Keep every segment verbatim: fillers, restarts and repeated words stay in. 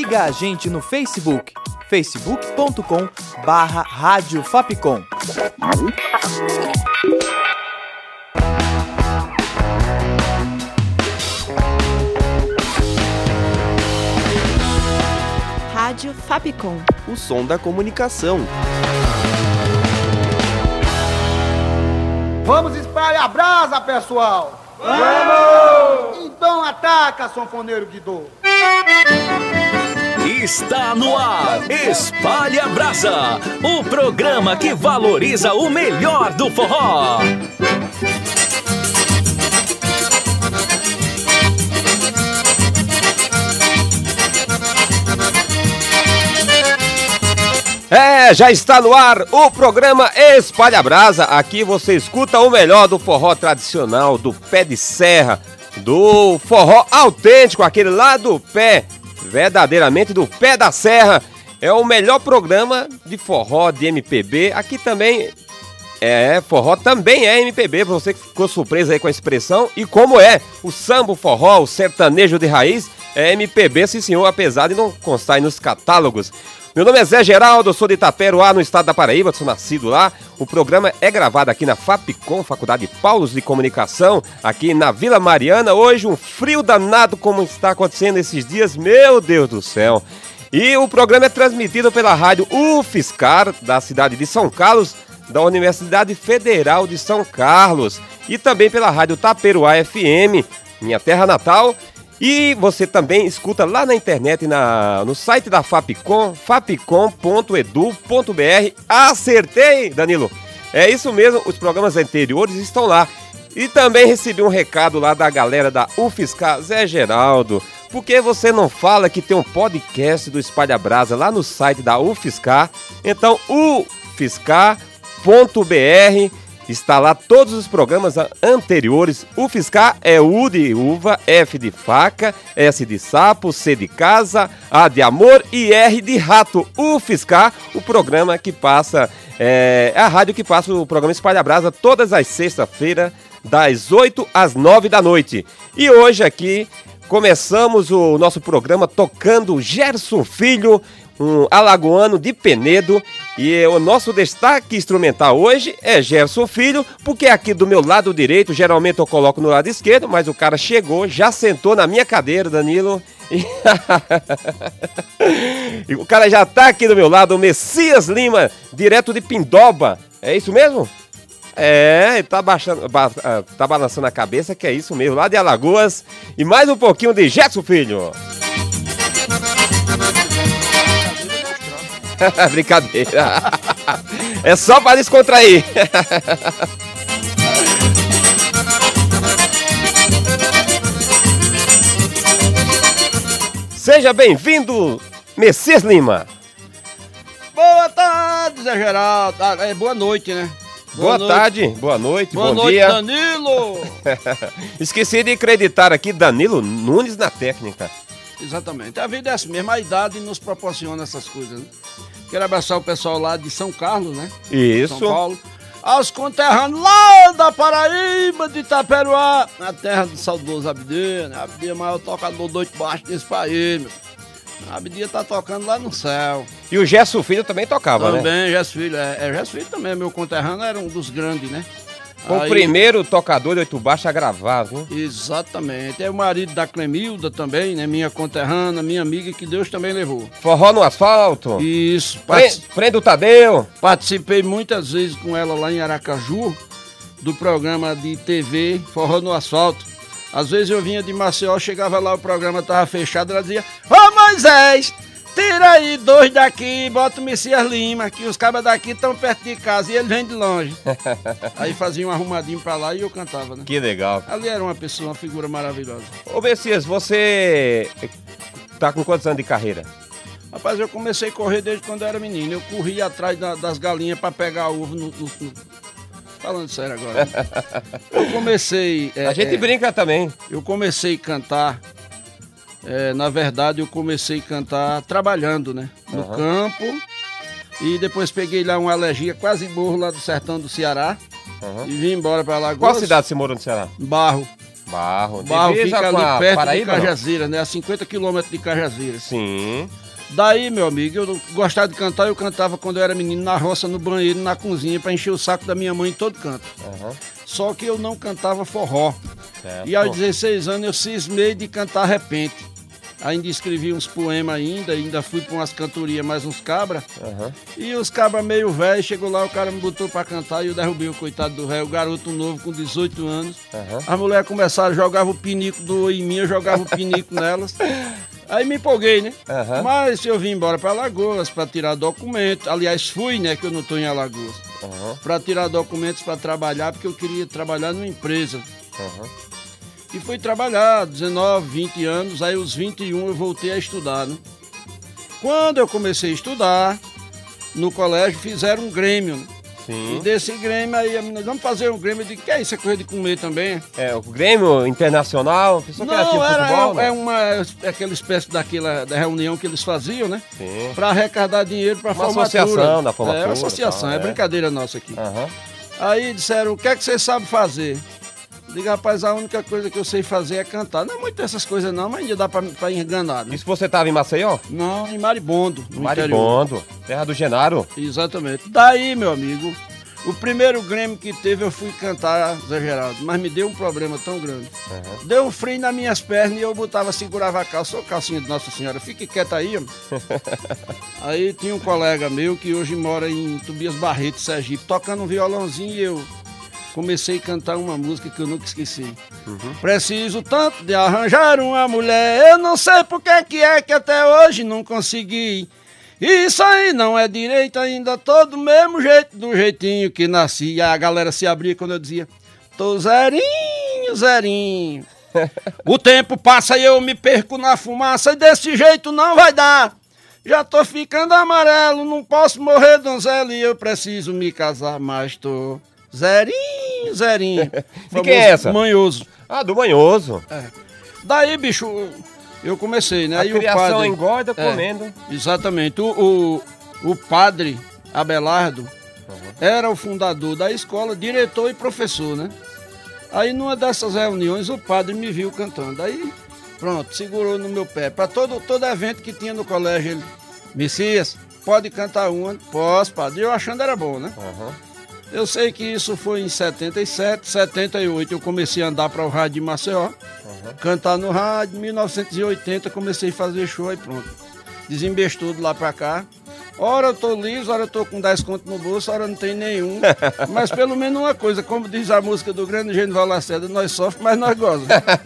Siga a gente no Facebook, facebook ponto com barra Rádio Fapcom. Rádio Fapcom, o som da comunicação. Vamos espalhar a brasa, pessoal! Vamos! Então ataca, sanfoneiro Guidô! Está no ar, Espalha a Brasa, o programa que valoriza o melhor do forró. É, já está no ar o programa Espalha a Brasa. Aqui você escuta o melhor do forró tradicional, do pé de serra, do forró autêntico, aquele lá do pé, verdadeiramente do pé da serra. É o melhor programa de forró, de M P B. Aqui também é forró, também é M P B, você que ficou surpreso aí com a expressão. E como é o samba, o forró, o sertanejo de raiz, é M P B, sim senhor, apesar de não constar aí nos catálogos. Meu nome é Zé Geraldo, eu sou de Itaperuá, no estado da Paraíba, sou nascido lá. O programa é gravado aqui na Fapcom, Faculdade Paulos de Comunicação, aqui na Vila Mariana. Hoje um frio danado como está acontecendo esses dias, meu Deus do céu. E o programa é transmitido pela rádio UFSCar, da cidade de São Carlos, da Universidade Federal de São Carlos. E também pela rádio Taperuá F M, minha terra natal. E você também escuta lá na internet, na, no site da Fapcom, fapcom ponto edu ponto br. Acertei, Danilo! É isso mesmo, os programas anteriores estão lá. E também recebi um recado lá da galera da UFSCar, Zé Geraldo. Por que você não fala que tem um podcast do Espalha Brasa lá no site da UFSCar? Então, ufscar ponto br. Está lá todos os programas anteriores. UFSCar é U de uva, F de faca, S de sapo, C de casa, A de amor e R de rato. UFSCar, o programa que passa, é a rádio que passa o programa Espalha Brasa todas as sextas-feiras, das oito às nove da noite. E hoje aqui começamos o nosso programa tocando Gerson Filho, um alagoano de Penedo, e o nosso destaque instrumental hoje é Gerson Filho, porque aqui do meu lado direito, geralmente eu coloco no lado esquerdo, mas o cara chegou, já sentou na minha cadeira, Danilo, e, e o cara já tá aqui do meu lado, o Messias Lima, direto de Pindoba, é isso mesmo? É, ele tá, baixando, ba, tá balançando a cabeça, que é isso mesmo, lá de Alagoas, e mais um pouquinho de Gerson Filho. Brincadeira. É só para descontrair. Seja bem-vindo, Messias Lima. Boa tarde, Zé Geraldo. É, boa noite, né? Boa, boa tarde, boa noite, boa bom noite, dia. Danilo. Esqueci de acreditar aqui, Danilo Nunes na técnica. Exatamente. A vida é assim mesmo, a idade nos proporciona essas coisas, né? Quero abraçar o pessoal lá de São Carlos, né? Isso. São Paulo. Aos conterrâneos lá da Paraíba, de Itaperuá, na terra do saudoso Abdias, né? Abdias é o maior tocador doido baixo desse país, meu. Abdias tá tocando lá no céu. E o Gerson Filho também tocava, também, né? Também, Gerson Filho. É, é Gerson Filho também, meu conterrâneo era um dos grandes, né? Foi o primeiro tocador de oito baixo a gravar, viu? Exatamente. É o marido da Clemilda também, né? Minha conterrânea, minha amiga, que Deus também levou. Forró no asfalto. Isso. Partic... Prenda o Tadeu. Participei muitas vezes com ela lá em Aracaju, do programa de T V Forró no Asfalto. Às vezes eu vinha de Maceió, chegava lá, o programa tava fechado, ela dizia: Ô Moisés, tira aí dois daqui, bota o Messias Lima, que os cabas daqui estão perto de casa e ele vem de longe. Aí fazia um arrumadinho pra lá e eu cantava, né? Que legal. Ali era uma pessoa, uma figura maravilhosa. Ô Messias, você tá com quantos anos de carreira? Rapaz, eu comecei a correr desde quando eu era menino. Eu corria atrás da, das galinhas pra pegar ovo no... no, no... Falando sério agora. Né? Eu comecei... É, a gente é, brinca também. Eu comecei a cantar... É, na verdade, eu comecei a cantar trabalhando, né? No uhum. campo. E depois peguei lá uma alergia, quase morro lá do sertão do Ceará. Uhum. E vim embora para Alagoas. Qual cidade você morou no Ceará? Barro. Barro. Barro Divisa fica com a ali perto Paraíba, de não? Cajazeiras, né? A cinquenta quilômetros de Cajazeiras. Sim. Daí, meu amigo, eu gostava de cantar, eu cantava quando eu era menino na roça, no banheiro, na cozinha, pra encher o saco da minha mãe em todo canto. Uhum. Só que eu não cantava forró. Certo. E aos dezesseis anos eu cismei de cantar repente. Ainda escrevi uns poemas ainda, ainda fui pra umas cantorias, mais uns cabras. Uhum. E os cabras meio velhos, chegou lá, o cara me botou pra cantar e eu derrubei o coitado do réu, o garoto novo com dezoito anos. Uhum. As mulheres começaram, jogavam o pinico do oi em mim, eu jogava o pinico nelas. Aí me empolguei, né? Uhum. Mas eu vim embora pra Alagoas pra tirar documento. Aliás, fui, né? Que eu não tô em Alagoas. Uhum. Pra tirar documentos pra trabalhar, porque eu queria trabalhar numa empresa. Uhum. E fui trabalhar, dezenove, vinte anos. Aí, os vinte e um, eu voltei a estudar, né? Quando eu comecei a estudar, no colégio, fizeram um grêmio, né? Sim. E desse Grêmio aí, a menina, vamos fazer um Grêmio. Eu digo, que é isso? É coisa de comer também? É, o Grêmio Internacional, pessoa que era tipo Não, era, futebol, é, né? é uma é aquela espécie daquela da reunião que eles faziam, né? Sim. Pra arrecadar dinheiro pra Uma formatura. associação da formatura, É, uma associação, tal, é é. brincadeira nossa aqui. Aham. Aí disseram, o que é que você sabe fazer? Eu digo, rapaz, a única coisa que eu sei fazer é cantar. Não é muito essas coisas não, mas ainda dá pra, pra enganar, né? Isso você tava em Maceió? Não, em Maribondo, no interior. Maribondo, terra do Genaro. Exatamente. Daí, meu amigo, o primeiro Grêmio que teve eu fui cantar Zé Geraldo, mas me deu um problema tão grande. Uhum. Deu um frio nas minhas pernas e eu botava, segurava a calça, sou calcinha de Nossa Senhora, fique quieta aí, homem. Aí tinha um colega meu que hoje mora em Tobias Barreto, Sergipe, tocando um violãozinho e eu comecei a cantar uma música que eu nunca esqueci. Uhum. Preciso tanto de arranjar uma mulher, eu não sei por que que é que até hoje não consegui. Isso aí não é direito ainda, tô do mesmo jeito, do jeitinho que nasci. E a galera se abria quando eu dizia, tô zerinho, zerinho. O tempo passa e eu me perco na fumaça e desse jeito não vai dar. Já tô ficando amarelo, não posso morrer, donzela, e eu preciso me casar, mas tô zerinho, zerinho. De quem é essa? Manhoso. Ah, do Manhoso. É. Daí, bicho, eu comecei, né? A Aí criação o padre, engorda é, comendo. Exatamente. O, o, o padre Abelardo Uhum. era o fundador da escola, diretor e professor, né? Aí numa dessas reuniões o padre me viu cantando. Aí, pronto, segurou no meu pé. Para todo, todo evento que tinha no colégio, ele, Messias, pode cantar uma? Posso, padre. Eu achando era bom, né? Uhum. Eu sei que isso foi em setenta e sete, setenta e oito eu comecei a andar para o rádio de Maceió, Uhum. cantar no rádio, em mil novecentos e oitenta comecei a fazer show, aí pronto. Desembestou de lá para cá. Ora eu tô liso, ora eu tô com dez contos no bolso, ora não tem nenhum. Mas pelo menos uma coisa, como diz a música do grande Genival Lacerda, nós sofremos, mas nós gozamos.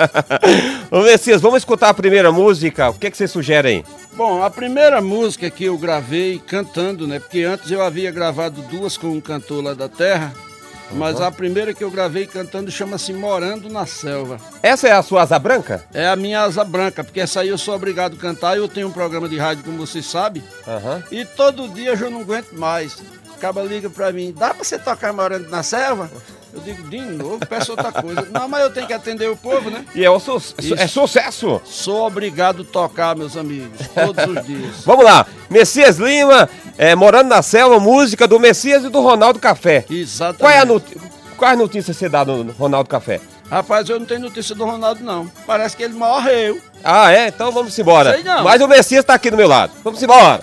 Ô Messias, vamos escutar a primeira música. O que, que você sugere aí? Bom, a primeira música que eu gravei cantando, né? Porque antes eu havia gravado duas com um cantor lá da terra, mas a primeira que eu gravei cantando chama-se Morando na Selva. Essa é a sua asa branca? É a minha asa branca, porque essa aí eu sou obrigado a cantar. Eu tenho um programa de rádio, como você sabe, Aham. e todo dia eu já não aguento mais. O caba liga pra mim, dá pra você tocar Morando na Selva? Eu digo, de novo, peço outra coisa. Não, mas eu tenho que atender o povo, né? E é, o su Isso. é sucesso. Sou obrigado a tocar, meus amigos, todos os dias. Vamos lá. Messias Lima, é, Morando na Selva, música do Messias e do Ronaldo Café. Exatamente. Qual é a not... Quais notícias você dá no Ronaldo Café? Rapaz, eu não tenho notícia do Ronaldo, não. Parece que ele morreu. Ah, é? Então vamos embora. Sei não. Mas o Messias tá aqui do meu lado. Vamos embora.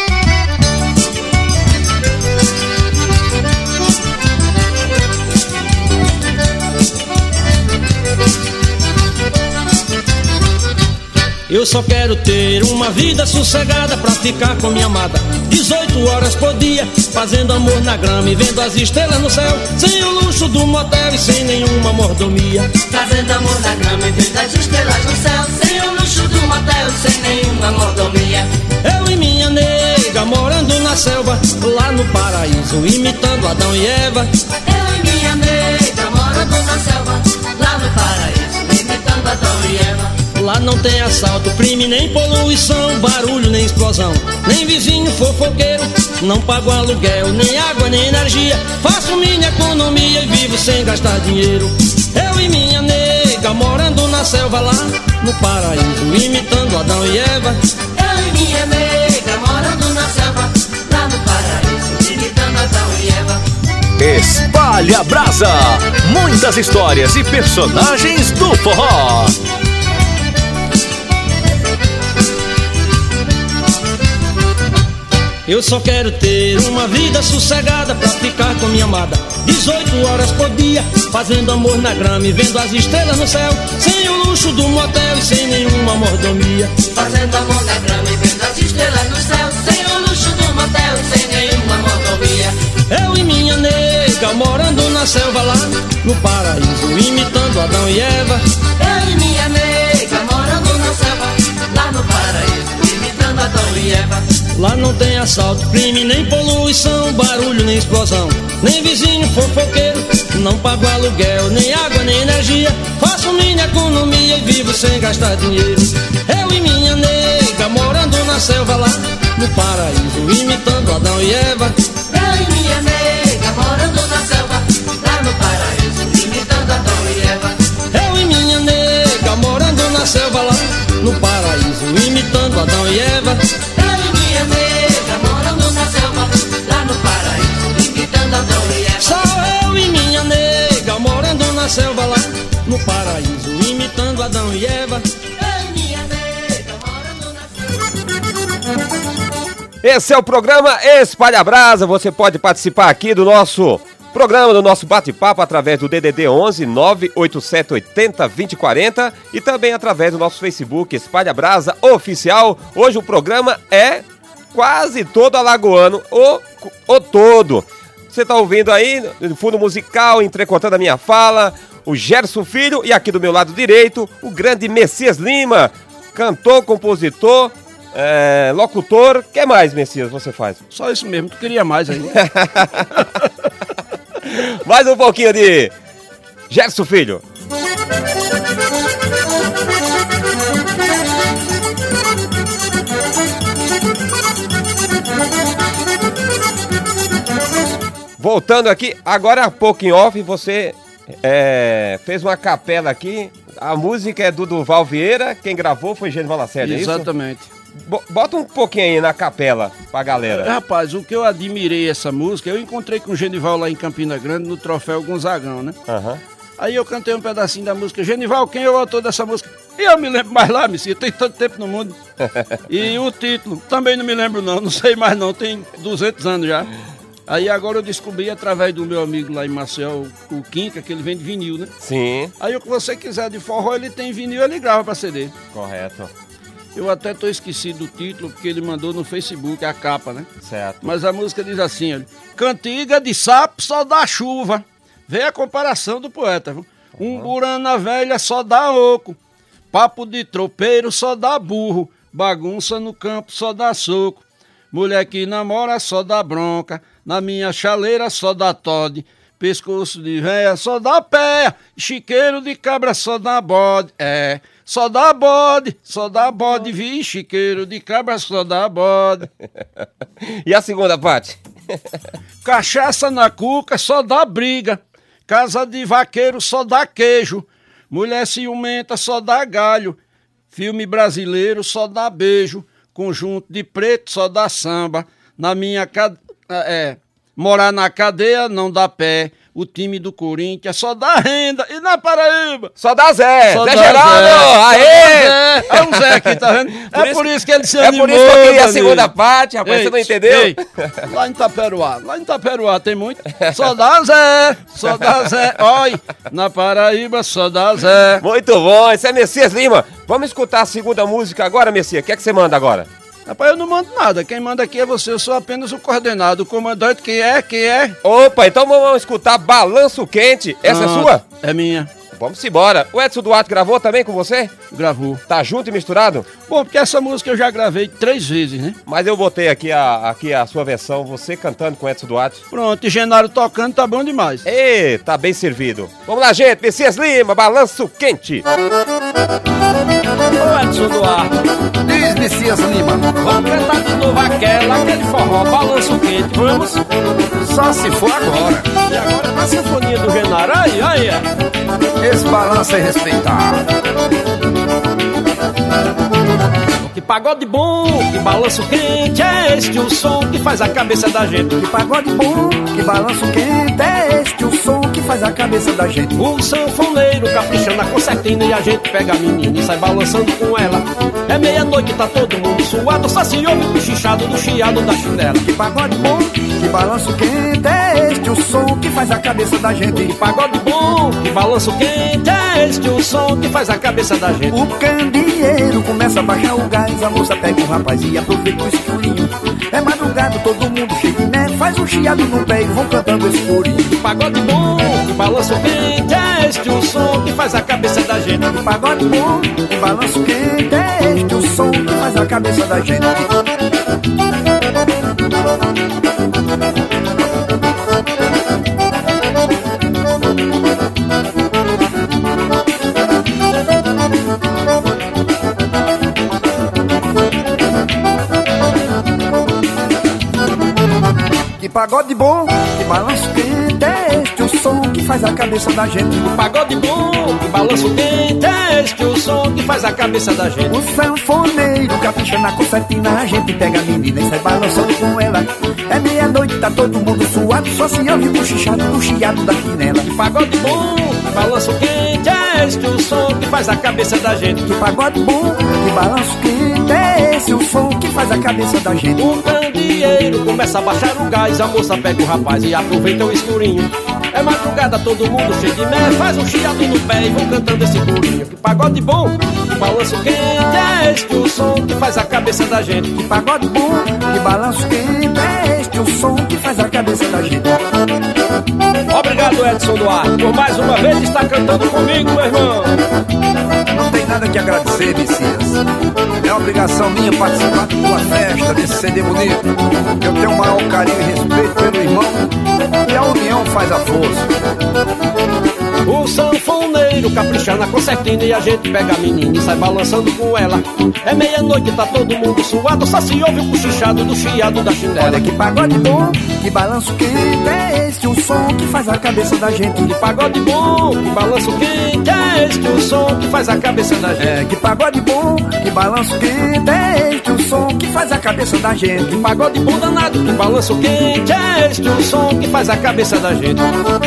Eu só quero ter uma vida sossegada pra ficar com minha amada dezoito horas por dia, fazendo amor na grama e vendo as estrelas no céu, sem o luxo do motel e sem nenhuma mordomia. Fazendo amor na grama e vendo as estrelas no céu, sem o luxo do motel e sem nenhuma mordomia. Eu e minha nega morando na selva, lá no paraíso, imitando Adão e Eva. Eu e minha nega morando na selva, lá no paraíso, imitando Adão e Eva. Lá não tem assalto, crime, nem poluição, barulho, nem explosão, nem vizinho fofoqueiro, não pago aluguel, nem água, nem energia. Faço minha economia e vivo sem gastar dinheiro. Eu e minha nega morando na selva, lá no paraíso, imitando Adão e Eva. Eu e minha nega morando na selva, lá no paraíso, imitando Adão e Eva. Espalha Brasa. Muitas histórias e personagens do forró. Eu só quero ter uma vida sossegada pra ficar com minha amada dezoito horas por dia, fazendo amor na grama e vendo as estrelas no céu, sem o luxo do motel e sem nenhuma mordomia. Fazendo amor na grama e vendo as estrelas no céu, sem o luxo do motel e sem nenhuma mordomia. Eu e minha nega morando na selva lá no paraíso, imitando Adão e Eva. Eu e minha nega morando na selva lá no paraíso, imitando Adão e Eva. Lá não tem assalto, crime, nem poluição, barulho, nem explosão, nem vizinho fofoqueiro, não pago aluguel, nem água, nem energia. Faço minha economia e vivo sem gastar dinheiro. Eu e minha nega morando na selva lá no paraíso, imitando Adão e Eva. Eu e minha nega morando na selva lá no paraíso, imitando Adão e Eva. Eu e minha nega morando na selva lá no paraíso, imitando Adão e Eva. Minha nega morando na selva, lá no paraíso, imitando Adão e Eva. Só eu e minha nega morando na selva lá no paraíso, imitando Adão e Eva. Eu e minha nega morando na selva. Esse é o programa Espalha Brasa. Você pode participar aqui do nosso programa, do nosso bate-papo através do D D D onze nove oito sete oito zero dois zero quatro zero e também através do nosso Facebook Espalha Brasa Oficial. Hoje o programa é quase todo alagoano, ou, ou todo. Você tá ouvindo aí, no fundo musical, entrecortando a minha fala, o Gerson Filho, e aqui do meu lado direito, o grande Messias Lima, cantor, compositor, é, locutor. O que mais, Messias, você faz? Só isso mesmo, tu queria mais aí. Mais um pouquinho de Gerson Filho. Voltando aqui, agora há pouco em off, você é, fez uma capela aqui. A música é do Duval Vieira, quem gravou foi Genival Lacerda, é isso? Exatamente. Bota um pouquinho aí na capela pra galera. É, rapaz, o que eu admirei essa música, eu encontrei com o Genival lá em Campina Grande, no Troféu Gonzagão, né? Aham. Uhum. Aí eu cantei um pedacinho da música. Genival, quem é o autor dessa música? E eu me lembro mais lá, Messia, tem tanto tempo no mundo. E o título, também não me lembro não, não sei mais não, tem duzentos anos já. Aí agora eu descobri através do meu amigo lá em Maceió, o Quinca, que ele vende vinil, né? Sim. Aí o que você quiser de forró, ele tem vinil, ele grava pra C D. Correto. Eu até tô esquecido do título, porque ele mandou no Facebook, a capa, né? Certo. Mas a música diz assim, olha, cantiga de sapo só dá chuva. Vê a comparação do poeta, viu? Uhum. Um burana velha só dá oco. Papo de tropeiro só dá burro. Bagunça no campo só dá soco. Mulher que namora só dá bronca. Na minha chaleira só dá tode. Pescoço de véia só dá pé. Chiqueiro de cabra só dá bode. É, só dá bode, só dá bode. Vi, chiqueiro de cabra só dá bode. E a segunda parte? Cachaça na cuca só dá briga. Casa de vaqueiro só dá queijo. Mulher ciumenta só dá galho. Filme brasileiro só dá beijo. Conjunto de preto só dá samba. Na minha cadeia, é, morar na cadeia não dá pé. O time do Corinthians só dá renda. E na Paraíba? Só dá Zé. Só Zé dá Geraldo. Zé. Aê! Zé. É um Zé aqui, tá vendo? Por é isso, por isso que ele se é animou. É por isso que eu queria a amigo. segunda parte, rapaz. Ei, você não entendeu? Ei, lá em Itaperuá, lá em Itaperuá tem muito. Só dá Zé, só dá Zé. Oi, na Paraíba só dá Zé. Muito bom, esse é Messias Lima. Vamos escutar a segunda música agora, Messias. O que é que você manda agora? Rapaz, eu não mando nada. Quem manda aqui é você. Eu sou apenas o coordenado. O comandante, quem é? Quem é? Opa, então vamos escutar Balanço Quente. Essa ah, é sua? É minha. Vamos embora. O Edson Duarte gravou também com você? Gravou. Tá junto e misturado? Bom, porque essa música eu já gravei três vezes, né? Mas eu botei aqui a, aqui a sua versão, você cantando com o Edson Duarte. Pronto, e Genaro tocando, tá bom demais. Ê, tá bem servido. Vamos lá, gente. Messias Lima, Balanço Quente. Ô, Edson Duarte. Diz, Messias Lima. Vamos cantar de novo aquela, aquele forró, Balanço Quente. Vamos? Só se for agora. E agora na sinfonia do Genaro. Aí, aí. Esse balanço é respeitar. O que pagode bom, que balanço quente, é este o som que faz a cabeça da gente. Que pagode bom, que balanço quente, é este o som que faz a cabeça da gente. O sanfoneiro capricha na concertina e a gente pega a menina e sai balançando com ela. É meia-noite, tá todo mundo suado, só se ouve o cochichado do chiado da chinela. Que pagode bom, que balanço quente, é este o som que faz a cabeça da gente. Que pagode bom, que balanço quente, é este o som que faz a cabeça da gente. O candeeiro começa a baixar o gás, a moça pega o rapaz e aproveita o escurinho. É madrugada, todo mundo chega, né? Faz um chiado no pé e vão cantando esse corinho. Que pagode bom, que balanço quente, é este o som que faz a cabeça da gente. Que pagode bom, que balanço quente, é este o som que faz a cabeça da gente. Que pagode bom, que balanço quente, é este o som que faz a cabeça da gente. Que pagode bom, que balanço quente, é este o som que faz a cabeça da gente. O sanfoneiro capricha na concertina, a gente pega a menina e sai balançando com ela. É meia-noite, tá todo mundo suado, só se ouve o cochichado do chiado da chinela. Que pagode bom, que balanço quente, é este o som que faz a cabeça da gente. Que pagode bom, que balanço quente, é esse o som que faz a cabeça da gente. O candeeiro começa a baixar o gás, a moça pega o rapaz e aproveita o escurinho. É madrugada, todo mundo cheio de né, faz um chiado no pé e vão cantando esse corinho. Que pagode bom, que balanço quente, é este o som que faz a cabeça da gente. Que pagode bom, que balanço quente, é este o som que faz a cabeça da gente. Obrigado, Edson Duarte, por mais uma vez estar cantando comigo, meu irmão. Não tem nada que agradecer, Messias. É obrigação minha participar da tua festa, desse C D bonito. Eu tenho o maior carinho e respeito pelo irmão, e a união faz a força. O sanfoneiro capricha na concertina e a gente pega a menina e sai balançando com ela. É meia-noite, tá todo mundo suado, só se ouve o cochichado do chiado da chinela. Olha que pagode bom, que balanço quente, é este o som que faz a cabeça da gente. Que pagode bom, que balanço quente, é este o som que faz a cabeça da gente. É, que pagode bom, que balanço quente, é este o som que faz a cabeça da gente. Que pagode bom danado, que balanço quente, é este o som que faz a cabeça da gente.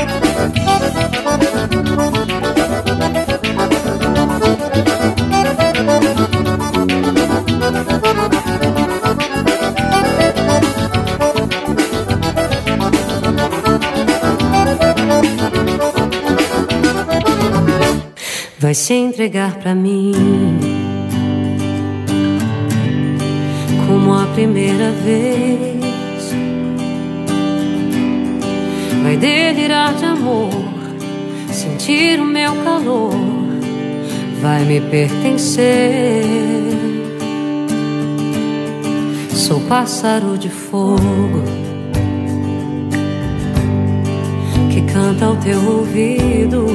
Vai se entregar pra mim como a primeira vez. Vai delirar de amor, sentir o meu calor, vai me pertencer. Sou pássaro de fogo que canta ao teu ouvido.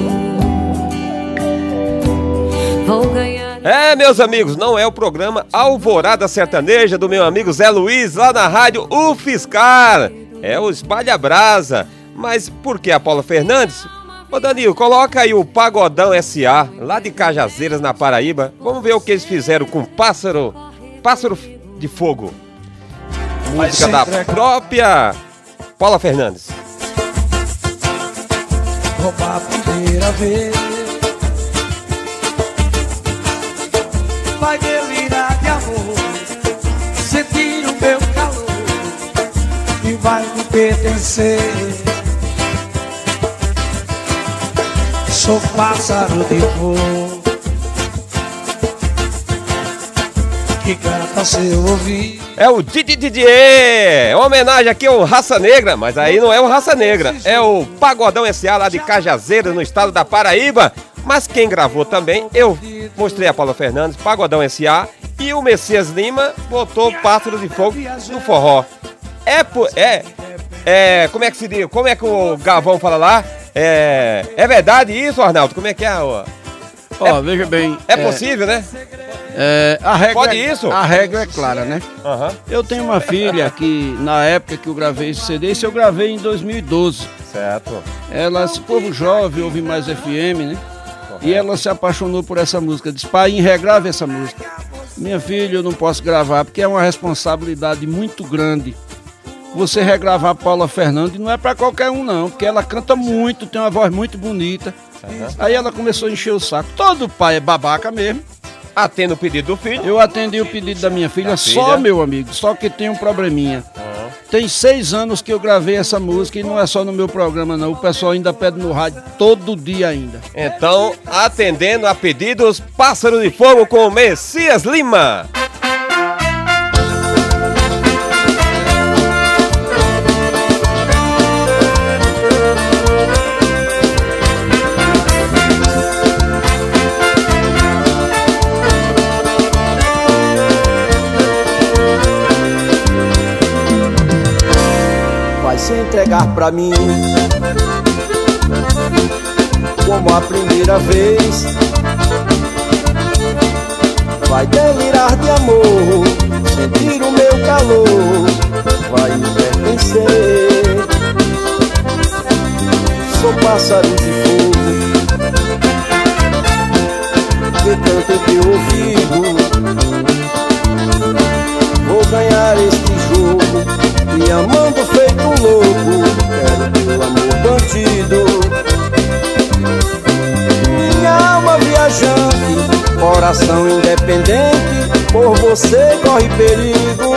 Vou ganhar. É, meus amigos, não é o programa Alvorada Sertaneja do meu amigo Zé Luiz lá na rádio UFSCar. É o Espalha Brasa. Mas por que a Paula Fernandes? Ô Danilo, coloca aí o Pagodão S A, lá de Cajazeiras, na Paraíba. Vamos ver o que eles fizeram com Pássaro, Pássaro de Fogo. Música da própria Paula Fernandes. Roubar a primeira vez, vai delirar de amor, sentir o meu calor e vai me pertencer. Sou pássaro de fogo que canta seu ouvido. É o Didi Didier, homenagem aqui ao Raça Negra, mas aí não é o Raça Negra, é o Pagodão S A lá de Cajazeiras, no estado da Paraíba. Mas quem gravou também, eu mostrei a Paula Fernandes, Pagodão S A, e o Messias Lima botou Pássaro de Fogo no forró. É, é, é, como é que se diz, como é que o Gavão fala lá? É, é verdade isso, Arnaldo? Como é que é? Ó, oh, veja bem. É, é possível, né? É, a regra Pode é, isso? A regra é clara, né? Uhum. Eu tenho uma filha que, na época que eu gravei esse C D, esse eu gravei em dois mil e doze. Certo. Ela, esse povo jovem, ouve mais F M, né? Correto. E ela se apaixonou por essa música. Disse, pai, regrave essa música. Minha filha, eu não posso gravar porque é uma responsabilidade muito grande. Você regravar Paula Fernandes não é pra qualquer um não, porque ela canta muito, tem uma voz muito bonita. Uhum. Aí ela começou a encher o saco. Todo pai é babaca mesmo. Atende o pedido do filho? Eu atendi o pedido da minha filha, da só, filha. Meu amigo, só que tem um probleminha. Uhum. Tem seis anos que eu gravei essa música e não é só no meu programa não, o pessoal ainda pede no rádio todo dia ainda. Então, atendendo a pedidos, Pássaro de Fogo com o Messias Lima. Se entregar pra mim como a primeira vez, vai delirar de amor, sentir o meu calor, vai me pertencer. Sou pássaro de fogo que canto em teu ouvido, vou ganhar este jogo e amando feito um louco, quero teu amor bandido. Minha alma viajante, coração independente, por você corre perigo.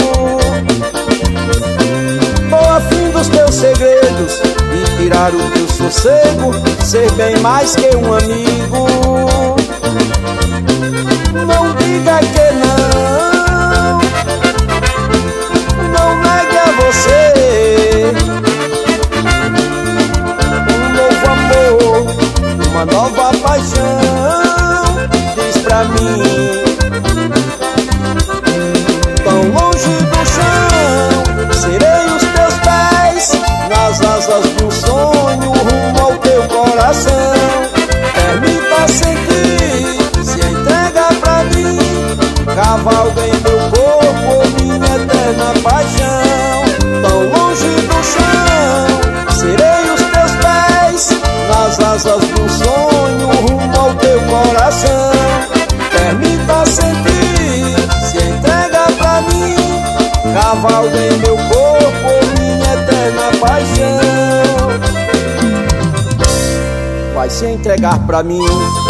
Tô afim dos teus segredos e tirar o teu sossego, ser bem mais que um amigo. Não diga que não, você, um novo amor, uma nova paixão, diz pra mim. Tão longe do chão, serei os teus pés, nas asas de um sonho, rumo ao teu coração. Permita sentir, se entrega pra mim, cavalga em meu corpo, minha eterna paixão. Tão longe do chão, serei os teus pés, nas asas do sonho, rumo ao teu coração. Permita sentir, se entrega pra mim, cavalga em meu corpo, minha eterna paixão. Vai se entregar pra mim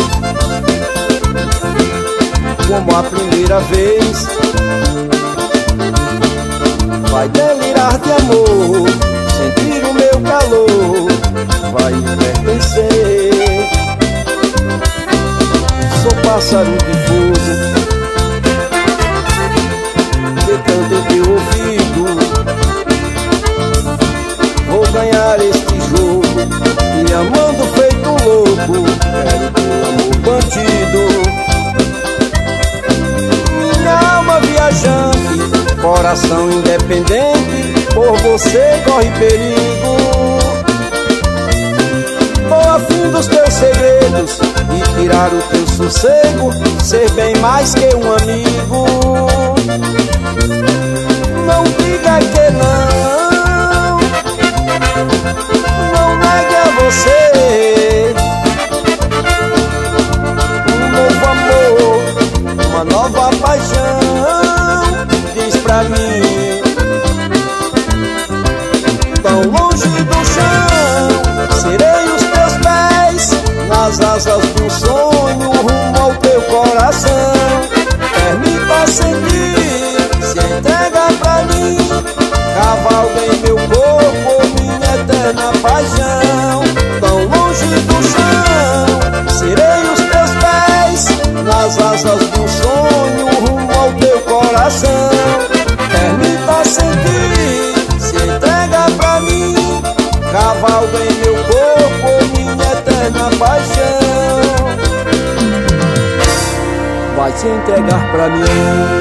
como a primeira vez, vai delirar de amor, sentir o meu calor, vai me pertencer. Sou pássaro de fogo que canto em teu ouvido, vou ganhar este jogo e amando feito um louco, quero teu amor bandido. Minha alma viajante, coração independente, por você corre perigo. Tô afim dos teus segredos e tirar o teu sossego, ser bem mais que um amigo. Não diga que não, não negue a você um novo amor, uma nova paixão, diz pra mim. Tão longe do chão, serei os teus pés, nas asas do sonho, rumo ao teu coração. Permita sentir, se entrega pra mim, cavalga em meu corpo, minha eterna paixão. Tão longe do chão, serei os teus pés, nas asas do sonho, rumo ao teu coração. Permita sentir, se entrega pra mim, cavalga em meu corpo, minha eterna paixão. Vai se entregar pra mim.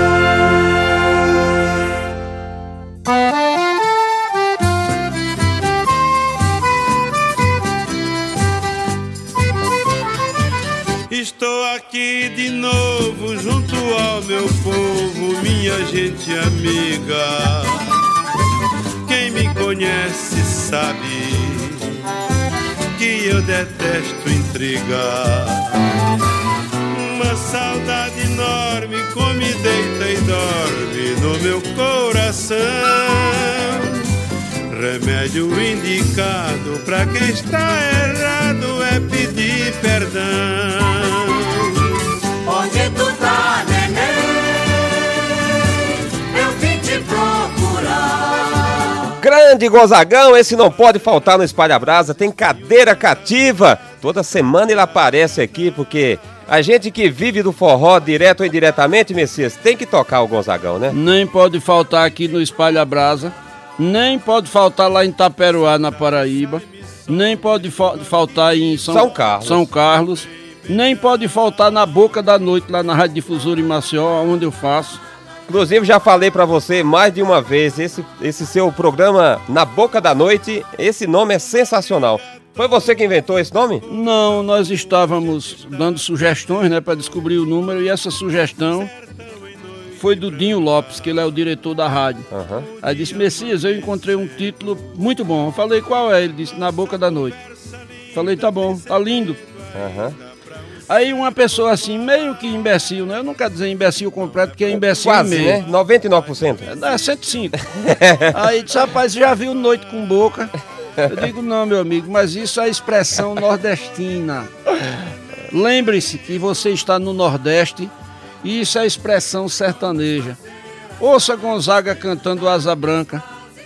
Estou aqui de novo junto ao meu povo, minha gente amiga. Quem me conhece sabe que eu detesto intriga. Uma saudade enorme dorme, come, deita e dorme no meu coração. Remédio indicado pra quem está errado é pedir perdão. Onde tu tá, neném? Eu vim te procurar. Grande Gonzagão, esse não pode faltar no Espalha Brasa, tem cadeira cativa. Toda semana ele aparece aqui, porque a gente que vive do forró, direto ou indiretamente, Messias, tem que tocar o Gonzagão, né? Nem pode faltar aqui no Espalha Brasa, nem pode faltar lá em Taperoá, na Paraíba, nem pode fa- faltar em São, São Carlos. São Carlos, nem pode faltar na Boca da Noite, lá na Rádio Difusora em Maceió, onde eu faço. Inclusive, já falei pra você mais de uma vez, esse, esse seu programa Na Boca da Noite, esse nome é sensacional. Foi você que inventou esse nome? Não, nós estávamos dando sugestões, né, para descobrir o número, e essa sugestão foi do Dinho Lopes, que ele é o diretor da rádio. Uhum. Aí disse: Messias, eu encontrei um título muito bom. Eu falei: qual é? Ele disse: Na Boca da Noite. Falei: tá bom, tá lindo. Uhum. Aí uma pessoa assim, meio que imbecil, né? Eu não quero dizer imbecil completo, porque é imbecil Quase, meio. né? noventa e nove por cento. É cento e cinco. Aí disse: rapaz, já viu Noite com Boca? Eu digo: não, meu amigo, mas isso é expressão nordestina. Lembre-se que você está no Nordeste e isso é expressão sertaneja. Ouça Gonzaga cantando Asa Branca.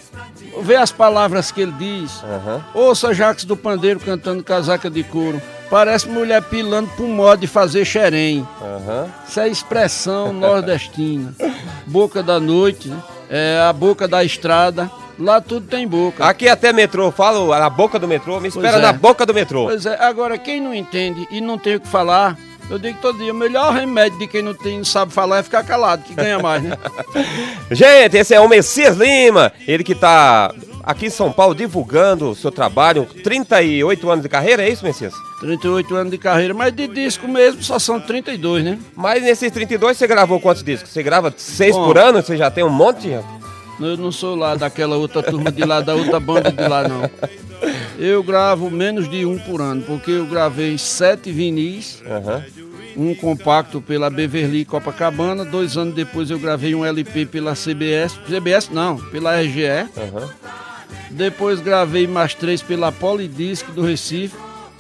Vê as palavras que ele diz. Uhum. Ouça Jacques do Pandeiro cantando Casaca de Couro. Parece mulher pilando pro modo de fazer xerém. Uhum. Isso é expressão nordestina. Boca da Noite, é a boca da estrada. Lá tudo tem boca. Aqui até metrô, falo na boca do metrô, me espera Pois é. na boca do metrô. Pois é, agora quem não entende e não tem o que falar, eu digo todo dia, o melhor remédio de quem não, tem, não sabe falar é ficar calado, que ganha mais, né? Gente, esse é o Messias Lima, ele que tá aqui em São Paulo divulgando o seu trabalho, trinta e oito anos de carreira, é isso, Messias? trinta e oito anos de carreira, mas de disco mesmo só são trinta e dois, né? Mas nesses trinta e dois você gravou quantos discos? Você grava seis Bom, por ano? Você já tem um monte? Eu não sou lá daquela outra turma de lá, da outra banda de lá, não. Eu gravo menos de um por ano, porque eu gravei sete vinis, uhum. um compacto pela Beverly Copacabana, dois anos depois eu gravei um L P pela C B S, C B S não, pela R G E, uhum. Depois gravei mais três pela Polydisc do Recife,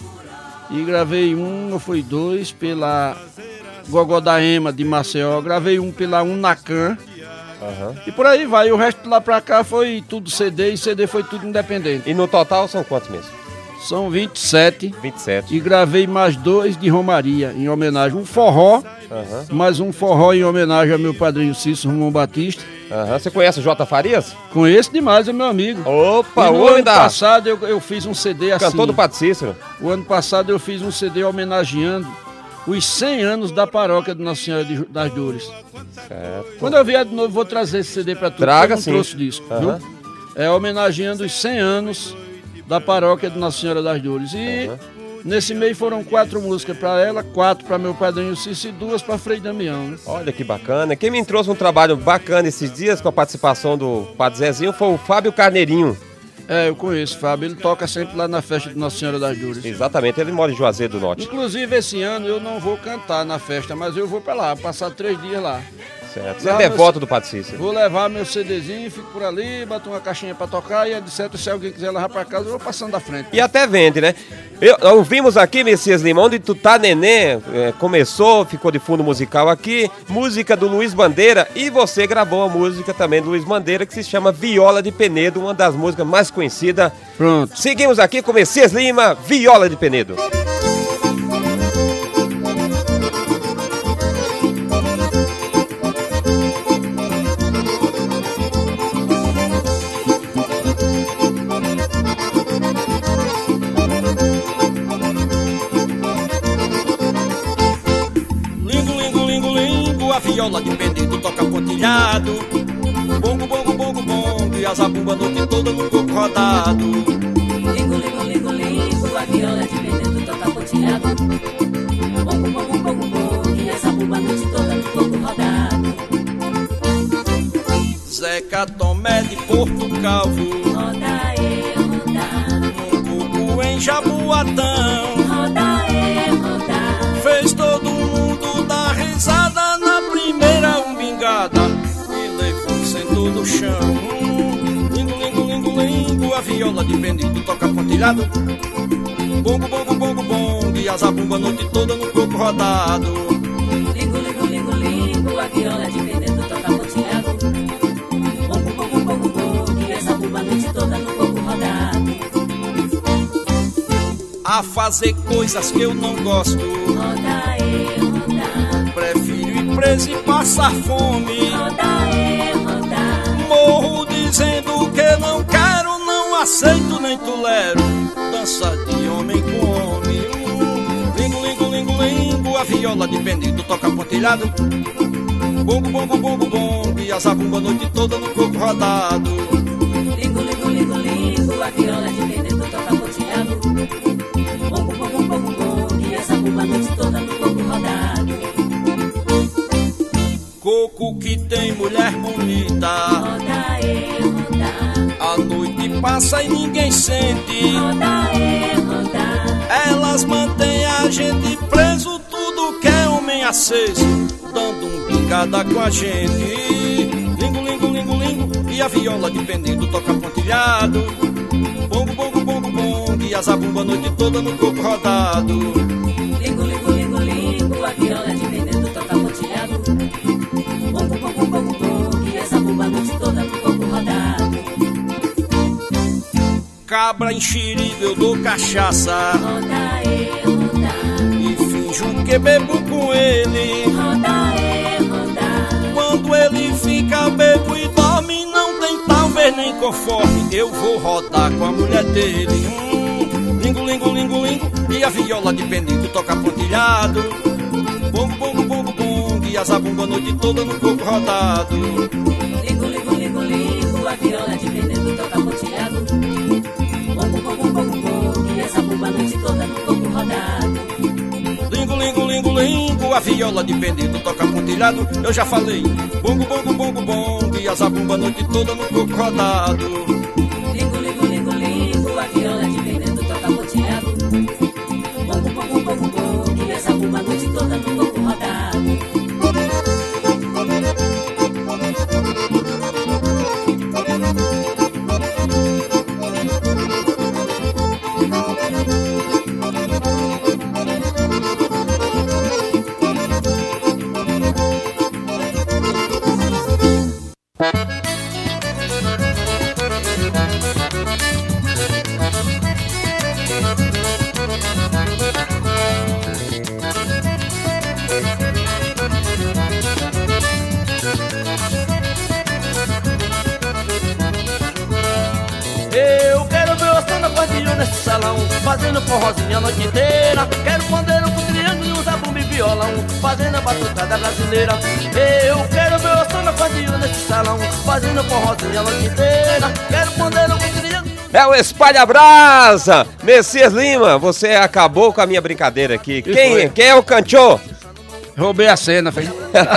e gravei um, ou foi dois, pela Gogó da Ema de Maceió, gravei um pela Unacan. Uhum. E por aí vai, o resto lá pra cá foi tudo C D e C D foi tudo independente. E no total são quantos meses? São vinte e sete. vinte e sete. E gravei mais dois de Romaria, em homenagem. Um forró, uhum. mais um forró em homenagem ao meu padrinho Cícero Romão Batista. Uhum. Você conhece o J. Farias? Conheço demais, é meu amigo. Opa, e no o homem ano da... passado eu, eu fiz um C D assim. Cantor do Padre Cícero. O ano passado eu fiz um C D homenageando os cem anos da paróquia de Nossa Senhora de, das Dores. Certo. Quando eu vier de novo, vou trazer esse C D pra tu. Traga, eu não sim. trouxe disco, uhum. viu? É homenageando os cem anos da paróquia de Nossa Senhora das Dores. E uhum. nesse meio foram quatro músicas pra ela, quatro pra meu padrinho Cícero e duas pra Frei Damião. Né? Olha que bacana. Quem me trouxe um trabalho bacana esses dias com a participação do Padre Zezinho foi o Fábio Carneirinho. É, eu conheço o Fábio, ele toca sempre lá na festa de Nossa Senhora das Dores. Exatamente, ele mora em Juazeiro do Norte. Inclusive esse ano eu não vou cantar na festa, mas eu vou pra lá, passar três dias lá. Certo. Você é devoto do Padre Cícero. Vou levar meu CDzinho, fico por ali, bato uma caixinha pra tocar e etcétera. Se alguém quiser levar pra casa, eu vou passando da frente. E até vende, né? Eu, ouvimos aqui, Messias Lima, onde tu tá, neném, é, começou, ficou de fundo musical aqui, música do Luiz Bandeira, e você gravou a música também do Luiz Bandeira, que se chama Viola de Penedo, uma das músicas mais conhecidas. Pronto. Seguimos aqui com Messias Lima, Viola de Penedo. A viola de Penedo toca pontilhado, bongo, bongo, bongo, bongo, e a zabumba a noite toda no coco rodado. Lingo, lingo, lingo, lingo, a viola de Penedo toca pontilhado, bongo, bongo, bongo, bongo, e a zabumba a noite toda no coco rodado. Zeca Tomé de Porto Calvo, roda e roda, no coco em Jaboatão, roda e roda, fez todo mundo dar risada na primeira viola de bendido toca pontilhado. Bongo, bongo, bongo, bongo, e a zabumba a noite toda no coco rodado. Lingo, lingo, lingo, lingo, a viola de bendido toca pontilhado. Bongo, bongo, bongo, bongo, e a zabumba a noite toda no coco rodado. A fazer coisas que eu não gosto. Roda e roda. Prefiro ir preso e passar fome. Roda e roda. Morro dizendo que não quero, não aceito nem tolero. Dança de homem com homem. Lingo, lingo, lingo, lingo, a viola de bendido toca pontilhado. Bongo, bongo, bongo, bongo, e a zabumba a noite toda no coco rodado. Lingo, lingo, lingo, lingo, a viola de bendido toca pontilhado. Bongo, bongo, bongo, bongo, e a zabumba a noite toda no coco rodado. Coco que tem mulher bonita. Roda e roda. A noite passa e ninguém sente. Roda e roda. Elas mantêm a gente preso, tudo que é homem aceso, dando um pingada com a gente. Lingo, lingo, lingo, lingo, e a viola de bendido toca pontilhado. Bongo, bongo, bongo, bongo, e a zabumba a noite toda no coco rodado. Lingo, lingo, lingo, lingo, a viola de bendido toca pontilhado. Bongo, bongo, bongo, bongo, e a zabumba a noite toda no coco rodado. Cabra enxerido eu dou cachaça. Roda e roda. E finjo que bebo com ele. Roda e roda. Quando ele fica bebo e dorme, não tem talvez nem conforme, eu vou rodar com a mulher dele. Hum, lingo, lingo, lingo, lingo, e a viola de bendido toca pontilhado. Bongo, bongo, bongo, bongo, e a zabumba a noite toda no coco rodado. Lingo, lingo, lingo, lingo, a viola de bendido toca pontilhado. Bongo, bongo, bongo, bongo, e a zabumba a noite toda no coco rodado. Lingo, lingo, lingo, lingo, a viola de bendido toca pontilhado. Eu já falei. Bongo, bongo, bongo, bongo, e a zabumba a noite toda no coco rodado. Lingo, lingo, lingo, lingo, a viola de bendido toca pontilhado. Bongo, bongo, bongo, bongo, e a zabumba a noite toda no coco rodado. Eu quero ver você no quartinho nesse salão, fazendo forrozinha a noite inteira. Quero pandeiro com triângulo e um zabumba e violão, fazendo a batucada brasileira. Eu quero ver você no quartinho nesse salão, fazendo forrozinha a noite inteira. Quero pandeiro com triângulo. É o Espalha Brasa! Messias Lima, você acabou com a minha brincadeira aqui. Quem, quem é o cantor? Roubei a cena, fez.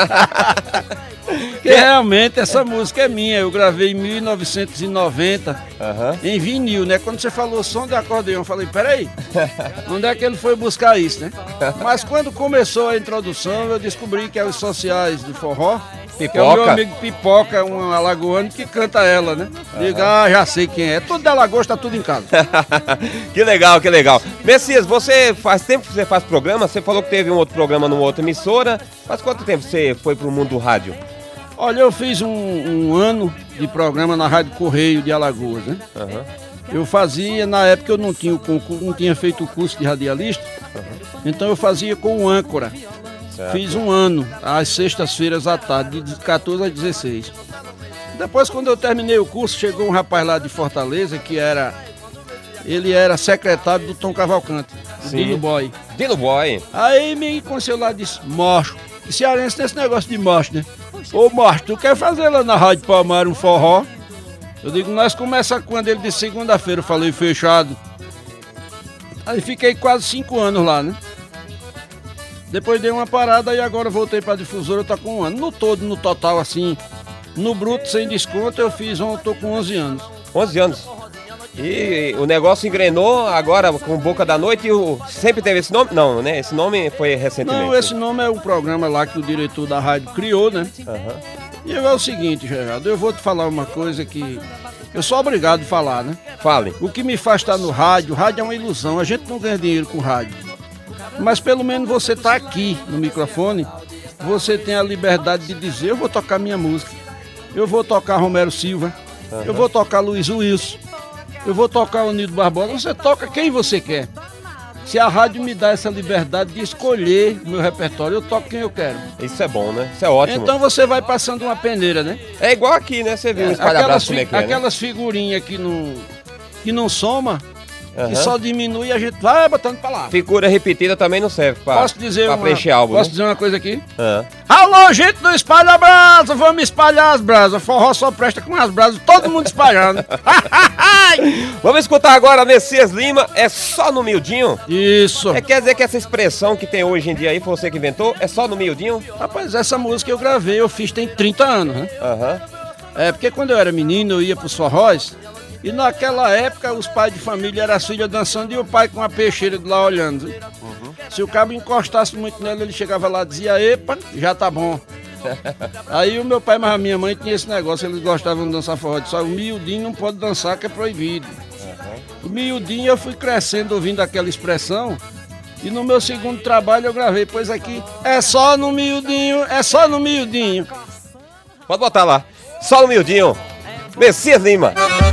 Que realmente essa música é minha, eu gravei em mil novecentos e noventa, uhum. Em vinil, né? Quando você falou som de acordeão, eu falei, peraí, onde é que ele foi buscar isso, né? Mas quando começou a introdução, eu descobri que é os sociais do forró, Pipoca. Que é o meu amigo Pipoca, um alagoano que canta ela, né? Uhum. Diga, ah, já sei quem é, tudo da Lagoa, tá tudo em casa. Que legal, que legal. Messias, você faz tempo que você faz programa? Você falou que teve um outro programa numa outra emissora, faz quanto tempo você foi pro mundo do rádio? Olha, eu fiz um, um ano de programa na Rádio Correio de Alagoas, né? Uhum. Eu fazia, na época eu não tinha, o concurso, não tinha feito o curso de radialista, uhum. Então eu fazia com o âncora. Certo. Fiz um ano, às sextas-feiras à tarde, de quatorze às dezesseis. Depois, quando eu terminei o curso, chegou um rapaz lá de Fortaleza, que era... Ele era secretário do Tom Cavalcante, Dino Boy. Dino Boy. Aí me conheceu lá e disse, macho, que cearense tem esse negócio de macho, né? Ô macho, tu quer fazer lá na Rádio Palmar um forró? Eu digo, nós começa quando? Ele disse, segunda-feira. Eu falei, fechado. Aí fiquei quase cinco anos lá, né? Depois dei uma parada e agora voltei pra difusora, eu tô com um ano. No todo, no total, assim, no bruto, sem desconto, eu fiz, eu tô com onze anos. onze anos? E o negócio engrenou agora com Boca da Noite e o... sempre teve esse nome? Não, né? Esse nome foi recentemente. Não, esse nome é um programa lá que o diretor da rádio criou, né? Uhum. E é o seguinte, Geraldo, eu vou te falar uma coisa que Eu sou obrigado a falar, né? Fale. O que me faz estar no rádio, o rádio é uma ilusão, a gente não ganha dinheiro com rádio. Mas pelo menos você tá aqui no microfone, você tem a liberdade de dizer, eu vou tocar minha música, eu vou tocar Romero Silva, uhum. eu vou tocar Luiz Wilson, eu vou tocar o Nildo Barbosa, você toca quem você quer. Se a rádio me dá essa liberdade de escolher o meu repertório, eu toco quem eu quero. Isso é bom, né? Isso é ótimo. Então você vai passando uma peneira, né? É igual aqui, né? Você viu é, o espalha-braço como é fi- que é, Aquelas né? figurinhas que não, que não soma, Uhum. que só diminui e a gente vai botando pra lá. Figura repetida também não serve pra, Posso dizer pra uma, preencher álbum, Posso né? dizer uma coisa aqui? Uhum. Alô, gente do Espalha Brasa, vamos espalhar as brasas. Forró só presta com as brasas, todo mundo espalhando. Vamos escutar agora Messias Lima, é só no miudinho? Isso. É, quer dizer que essa expressão que tem hoje em dia aí, foi você que inventou, é só no miudinho? Rapaz, essa música eu gravei, eu fiz tem trinta anos, né? Aham. É, porque quando eu era menino, eu ia pros forróis, e naquela época os pais de família eram as filhas dançando e o pai com a peixeira de lá olhando. Uhum. Se o cabo encostasse muito nela, ele chegava lá e dizia, epa, já tá bom. Aí o meu pai, mas a minha mãe tinha esse negócio, eles gostavam de dançar forró. Só o miudinho não pode dançar, que é proibido. Uhum. O miudinho eu fui crescendo ouvindo aquela expressão. E no meu segundo trabalho eu gravei, pois aqui é só no miudinho, é só no miudinho. Pode botar lá, só no miudinho. Messias Lima.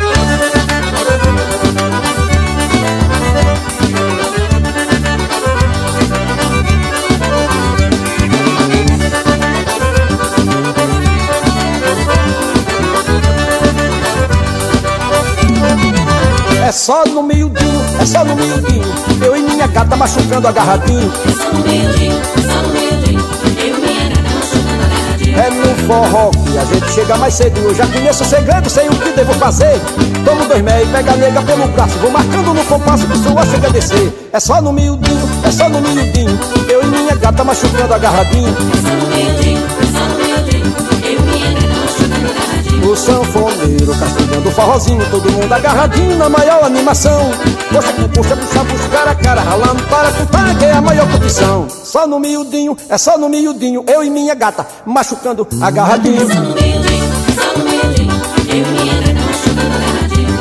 É só no miudinho, é só no miudinho, eu e minha gata machucando agarradinho. É só no miudinho, é só no miudinho, eu e minha gata machucando agarradinho. É no forró que a gente chega mais cedinho, eu já conheço o segredo, sei o que devo fazer. Tomo dois meios, pega a nega pelo braço, vou marcando no compasso que sua chega a descer. É só no miudinho, é só no miudinho, eu e minha gata machucando agarradinho. É só no miudinho, é só no miudinho, eu e minha gata machucando agarradinho. O sanfoneiro castigando o forrozinho, todo mundo agarradinho na maior animação. Poxa com puxa, puxa, puxa, cara a cara, ralando para contar que é a maior competição. Só no miudinho, é só no miudinho, eu e minha gata machucando agarradinho. É só no miudinho, é só no miudinho, eu e minha gata machucando agarradinho.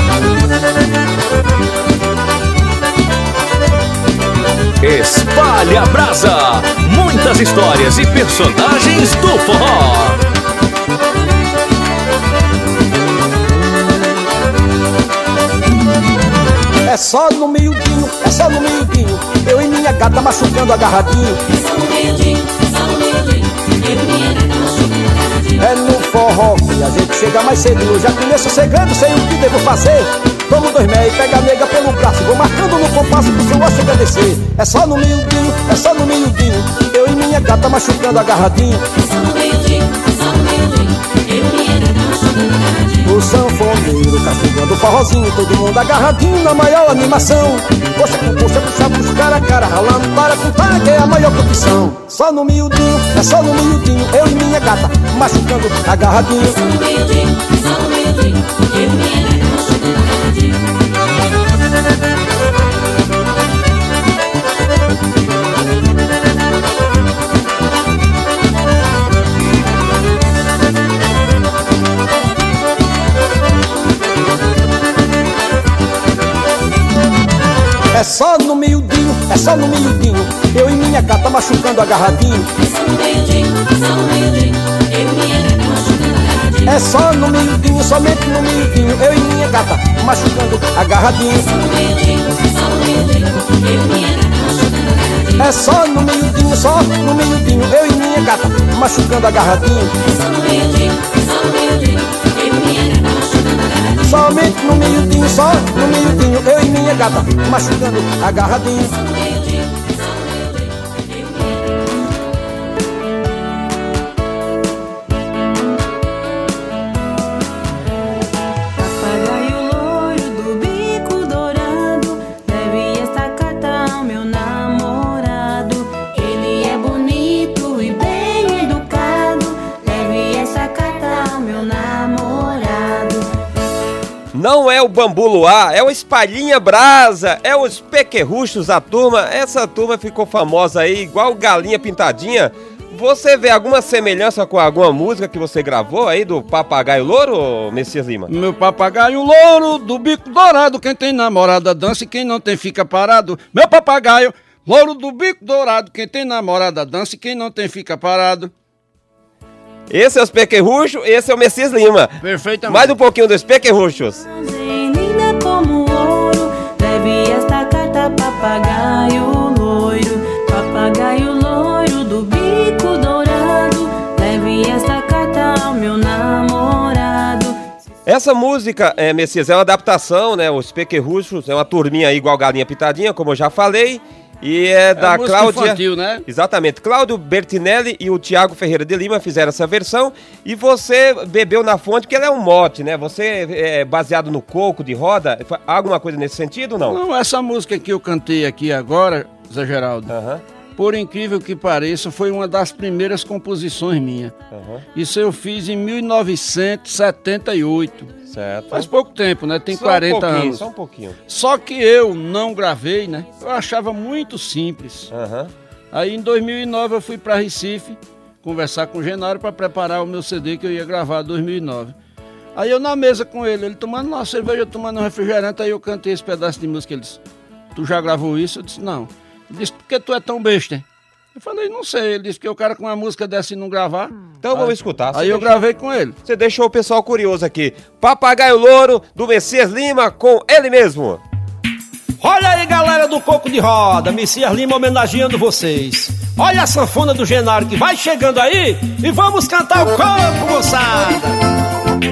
Espalha Brasa, muitas histórias e personagens do forró. É só no miudinho, é só no miudinho, eu e minha gata machucando agarradinho. É só no miudinho, é só no miudinho, eu e minha gata machucando agarradinho. É no forró que a gente chega mais cedinho, eu já conheço o segredo, sei o que devo fazer. Tomo dois meios, pega a nega pelo braço, vou marcando no compasso que sua chega a descer. É só no miudinho, é só no miudinho, eu e minha gata machucando agarradinho. É só no miudinho, é só no miudinho, eu e minha gata machucando agarradinho. O sanfoneiro castigando o forrozinho, todo mundo agarradinho na maior animação. Poxa com poxa, puxa, puxa, cara a cara, ralando para contar que é a maior competição. Só no miudinho, é só no miudinho, eu e minha gata machucando agarradinho. É só no miudinho, é só no miudinho, eu e minha gata machucando agarradinho. É só no miudinho, é só no miudinho, eu e minha gata machucando agarradinho. É só no miudinho, é só no miudinho, eu e minha gata machucando agarradinho. É só no miudinho, somente no miudinho, eu e minha gata machucando agarradinho. É só no miudinho, é só no miudinho, eu e minha gata machucando agarradinho. É só no miudinho, só no miudinho, eu e minha gata machucando agarradinho. É só no miudinho, é só no miudinho, eu e minha gata machucando agarradinho. Somente no miudinho, só no miudinho, eu e minha gata machucando agarradinho. É só no miudinho, é só no miudinho, eu e minha Papagaio loiro do bico dourado, leve esta carta ao meu namorado. Ele é bonito e bem educado, leve essa carta ao meu namorado. Não é o Bambu Luar, é o Espalhinha Brasa, é os Pequerruchos, a turma. Essa turma ficou famosa aí, igual galinha pintadinha. Você vê alguma semelhança com alguma música que você gravou aí do Papagaio Louro, Messias Lima? Meu papagaio louro, do bico dourado, quem tem namorada dança e quem não tem fica parado. Meu papagaio louro, do bico dourado, quem tem namorada dança e quem não tem fica parado. Esse é os Pequerruchos, esse é o Messias Lima. Perfeitamente. Mais um pouquinho dos Pequerruchos. Linda como ouro, leve esta carta, papagaio loiro, papagaio loiro do bico dourado, leve esta carta ao meu namorado. Essa música, é, Messias, é uma adaptação, né? Os Pequerruchos é uma turminha aí igual Galinha Pitadinha, como eu já falei. E é da é música Cláudia. Infantil, né? Exatamente. Cláudio Bertinelli e o Tiago Ferreira de Lima fizeram essa versão. E você bebeu na fonte, que ela é um mote, né? Você é baseado no coco de roda. Alguma coisa nesse sentido, não? Não, essa música que eu cantei aqui agora, Zé Geraldo, uhum. por incrível que pareça, foi uma das primeiras composições minhas. Uhum. Isso eu fiz em mil novecentos e setenta e oito. Certo. Faz pouco tempo, né? Tem só quarenta um anos. Só um pouquinho. Só que eu não gravei, né? Eu achava muito simples. Uhum. Aí em dois mil e nove eu fui para Recife conversar com o Genaro para preparar o meu C D que eu ia gravar em dois mil e nove. Aí eu na mesa com ele, ele tomando uma cerveja, eu tomando um refrigerante, aí eu cantei esse pedaço de música. Ele disse, tu já gravou isso? Eu disse, não. Ele disse, por que tu é tão besta, hein? Eu falei, não sei. Ele disse que o cara com uma música dessa e não gravar. Então vamos escutar. Aí eu deixou... gravei com ele. Você deixou o pessoal curioso aqui. Papagaio Louro, do Messias Lima, com ele mesmo. Olha aí, galera do Coco de Roda, Messias Lima homenageando vocês. Olha a sanfona do Genaro que vai chegando aí e vamos cantar o coco, moçada.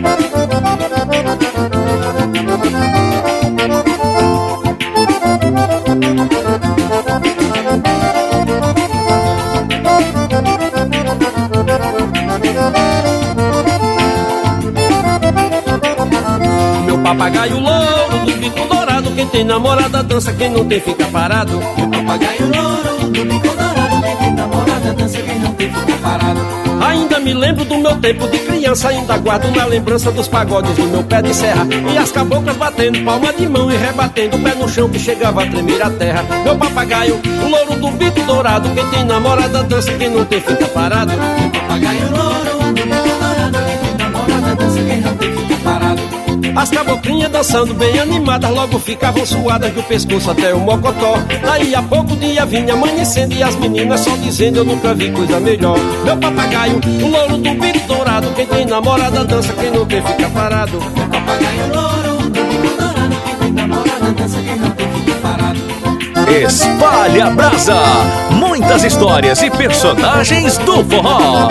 Meu papagaio louro do bico dourado, quem tem namorada dança, quem não tem fica parado. Meu papagaio louro do bico dourado, quem tem namorada dança, quem não tem fica parado. Ainda me lembro do meu tempo de criança, ainda guardo na lembrança dos pagodes do meu pé de serra. E as caboclas batendo palma de mão e rebatendo o pé no chão que chegava a tremer a terra. Meu papagaio, o louro do bico dourado, quem tem namorada dança, quem não tem fica parado. Meu papagaio louro do bico dourado, quem tem namorada dança, quem não tem fica parado. As caboclinhas dançando bem animadas, logo ficavam suadas do pescoço até o mocotó. Daí a pouco o dia vinha amanhecendo e as meninas só dizendo eu nunca vi coisa melhor. Meu papagaio, o louro do bico dourado, quem tem namorada dança, quem não tem fica parado. Meu papagaio louro do bico dourado, quem tem namorada dança, quem não tem fica parado. Espalha a Brasa, muitas histórias e personagens do forró.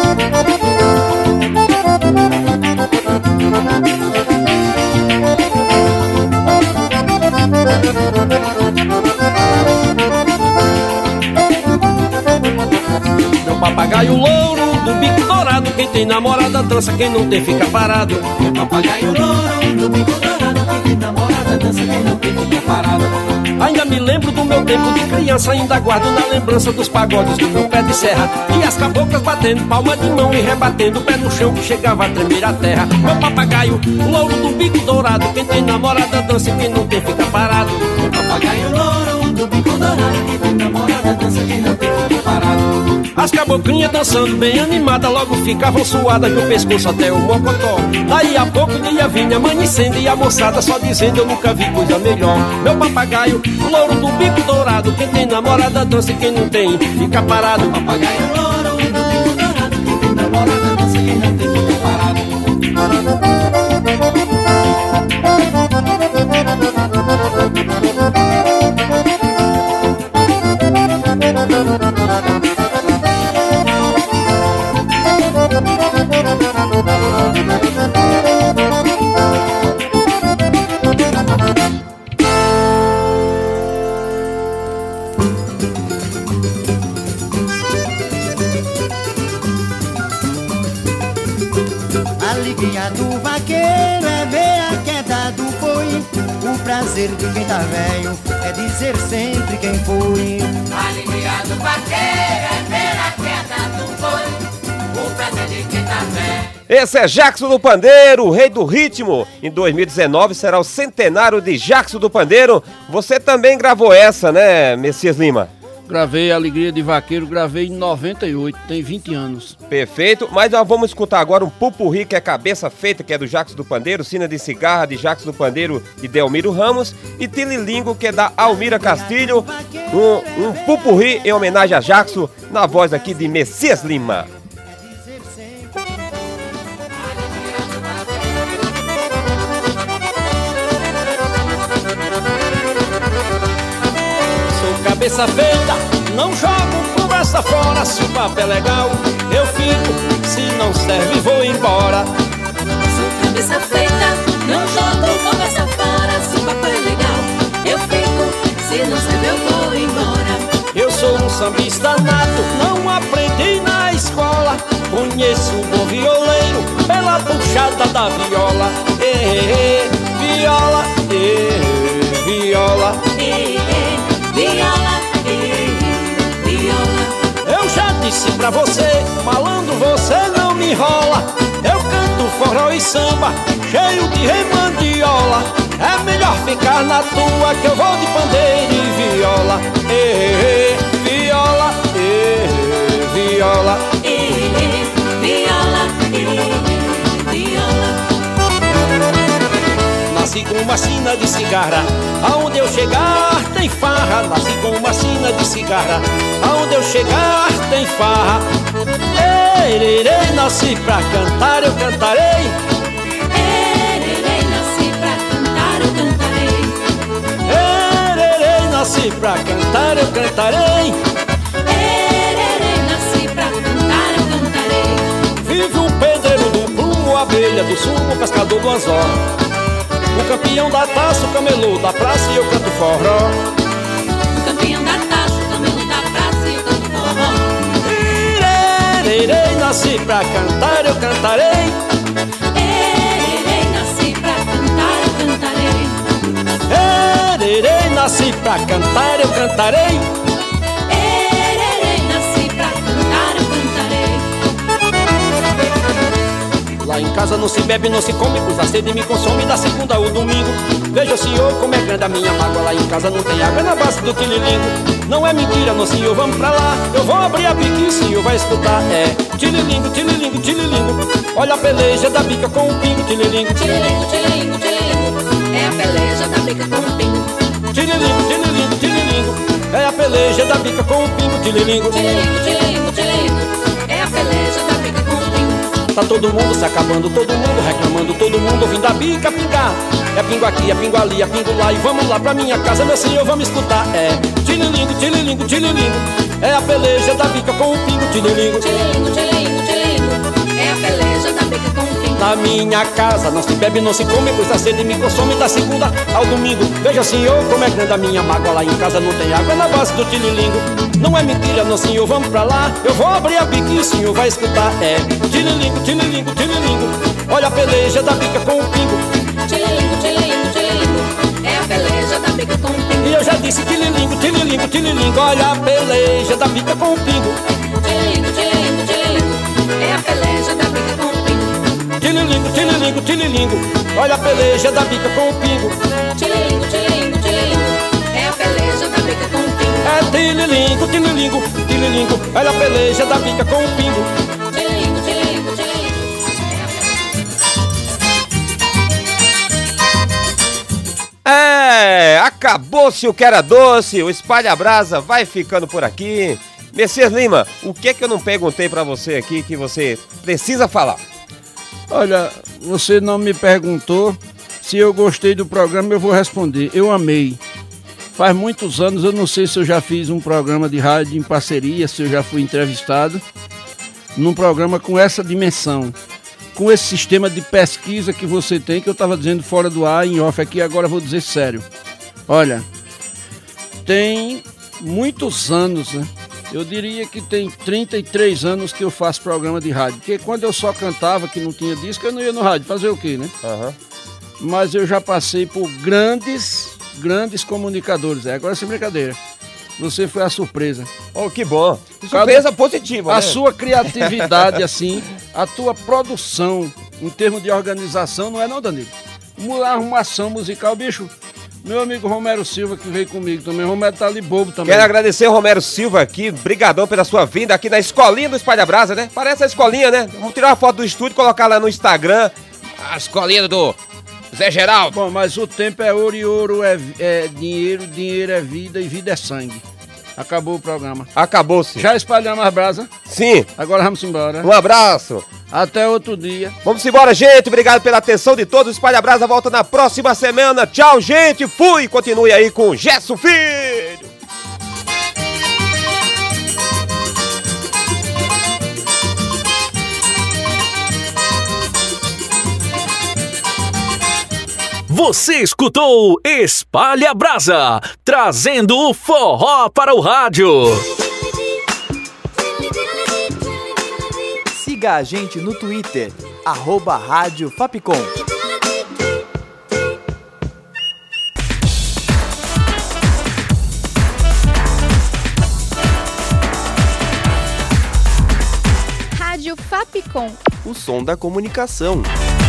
Meu papagaio louro do bico dourado, quem tem namorada dança, quem não tem fica parado. Meu papagaio louro do bico dourado, quem tem namorada dança, quem não tem fica parado. Ainda me lembro do meu tempo de criança, ainda guardo na lembrança dos pagodes do meu pé de serra. E as caboclas batendo palma de mão e rebatendo o pé no chão que chegava a tremer a terra. Meu papagaio, o louro do bico dourado, quem tem namorada dança e quem não tem fica parado. Meu papagaio louro do bico dourado, quem tem namorada dança, quem não tem fica parado. As caboclinhas dançando bem animadas, logo ficavam suadas do pescoço até o mocotó. Daí a pouco o dia vinha amanhecendo e a moçada só dizendo eu nunca vi coisa melhor. Meu papagaio, o louro do bico dourado, quem tem namorada dança e quem não tem fica parado. Papagaio louro do bico dourado, quem tem namorada dança e quem não tem fica parado. A alegria do vaqueiro é ver a queda do boi. O prazer de quem tá velho é dizer sempre quem foi. A alegria do vaqueiro é ver a queda do boi. O prazer de quem tá velho. Esse é Jackson do Pandeiro, o rei do ritmo. Em dois mil e dezenove será o centenário de Jackson do Pandeiro. Você também gravou essa, né, Messias Lima? Gravei Alegria de Vaqueiro, gravei em noventa e oito, tem vinte anos. Perfeito, mas nós vamos escutar agora um pupurri que é Cabeça Feita, que é do Jacques do Pandeiro, Sina de Cigarra, de Jacques do Pandeiro e Delmiro Ramos, e Tililingo, que é da Almira Castilho, um, um pupurri em homenagem a Jacques, na voz aqui de Messias Lima. Cabeça feita, não jogo conversa fora. Se o papo é legal, eu fico. Se não serve, vou embora. Sou cabeça feita, não jogo conversa fora. Se o papo é legal, eu fico. Se não serve, eu vou embora. Eu sou um sambista nato, não aprendi na escola. Conheço um bom violeiro pela puxada da viola. Eh, eh, viola, eh, viola, eh, eh, viola, eh, viola. Eu já disse pra você, malandro, você não me enrola. Eu canto forró e samba, cheio de remandiola. É melhor ficar na tua que eu vou de pandeiro e viola. Eh, eh, viola, eh, eh, viola, eh, eh, viola, eh, viola. Nasci com uma sina de cigarra, aonde eu chegar tem farra. Nasci com uma sina de cigarra, aonde eu chegar tem farra. Ererê, nasci pra cantar, eu cantarei. Ererê, nasci pra cantar, eu cantarei. Ererê, nasci pra cantar, eu cantarei. Ererê, nasci pra cantar, eu cantarei. Vive um pedreiro do plumo, abelha do sumo, pescador do anzol. O campeão da taça, o camelô da praça e eu canto forró. O campeão da taça, o camelô da praça e eu canto forró. Irei, nasci pra cantar, eu cantarei. Ererê, nasci pra cantar, eu cantarei. Ererê, nasci pra cantar, eu cantarei. Ererê, nasci pra cantar, eu cantarei. Lá em casa não se bebe, não se come, pois a sede me consome da segunda ao domingo. Veja, senhor, como é grande a minha mágoa. Lá em casa não tem água, é na base do tililingo. Não é mentira, não, senhor, vamos pra lá. Eu vou abrir a bica e o senhor vai escutar. É tililingo, tililingo, tililingo. Olha a peleja da bica com o pingo, tililingo. Tililingo, tililingo, tililingo. É a peleja da bica com o pingo. Tililingo, tililingo, tililingo. É a peleja da bica com o pingo, tililingo. Tililingo, tililingo, tililingo. É a peleja da bica com o pingo. Tá todo mundo se acabando, todo mundo reclamando, todo mundo ouvindo a bica pingar. É pingo aqui, é pingo ali, é pingo lá. E vamos lá pra minha casa, meu senhor, vamos escutar. É tililingo, tililingo, tililingo. É a peleja da bica com o pingo, tililingo. Tililingo, tililingo, tililingo. É a peleja da bica com o pingo. Na minha casa não se bebe, não se come, pois a sede me consome da segunda ao domingo. Veja, senhor, como é grande a minha mágoa. Lá em casa não tem água, é na base do tililingo. Não é mentira, não, senhor, vamos pra lá. Eu vou abrir a bica e o senhor vai escutar. É tililingo, tililingo, tililingo. Olha a peleja da bica com o pingo. Tililingo, tililingo, tililingo. É a peleja da bica com o pingo. E eu já disse tililingo, tililingo, tililingo. Olha a peleja da bica com o pingo. Tililingo, tililingo, tililingo. É a peleja da bica com o pingo. Tililingo, tililingo, tililingo. Olha a peleja da bica com o pingo. Tililingo, tililingo, tililingo. É a peleja da bica com o pingo. É tililingo, tililingo, tililingo. Olha a peleja da bica com o pingo. Tililingo, tililingo, tililingo. É, acabou-se o que era doce, o Espalha Brasa vai ficando por aqui. Messias Lima, o que é que eu não perguntei pra você aqui que você precisa falar? Olha, você não me perguntou se eu gostei do programa, eu vou responder. Eu amei. Faz muitos anos, eu não sei se eu já fiz um programa de rádio em parceria, se eu já fui entrevistado num programa com essa dimensão, com esse sistema de pesquisa que você tem, que eu estava dizendo fora do ar, em off aqui, agora eu vou dizer sério. Olha, tem muitos anos, né? Eu diria que tem trinta e três anos que eu faço programa de rádio, porque quando eu só cantava, que não tinha disco, eu não ia no rádio, fazer o quê, né? Uhum. Mas eu já passei por grandes, grandes comunicadores, é, agora sem brincadeira. Você foi a surpresa. Oh, que bom. Surpresa positiva, A né? sua criatividade, assim, a tua produção, em termos de organização, não é não, Danilo? Uma arrumação musical, bicho, Meu amigo Romero Silva, que veio comigo também. O Romero tá ali bobo também. Quero agradecer o Romero Silva aqui, brigadão pela sua vinda aqui na escolinha do Espalha Brasa, né? Parece a escolinha, né? Vamos tirar uma foto do estúdio e colocar lá no Instagram. A escolinha do Zé Geraldo. Bom, mas o tempo é ouro e ouro é, é dinheiro, dinheiro é vida e vida é sangue. Acabou o programa. Acabou-se. Já espalhamos as brasas? Sim. Agora vamos embora. Um abraço. Até outro dia. Vamos embora, gente. Obrigado pela atenção de todos. Espalha Brasa volta na próxima semana. Tchau, gente. Fui. Continue aí com o Gesso Filho. Você escutou Espalha Brasa, trazendo o forró para o rádio. Siga a gente no Twitter, arroba Rádio Fapcom. Rádio Fapcom. O som da comunicação.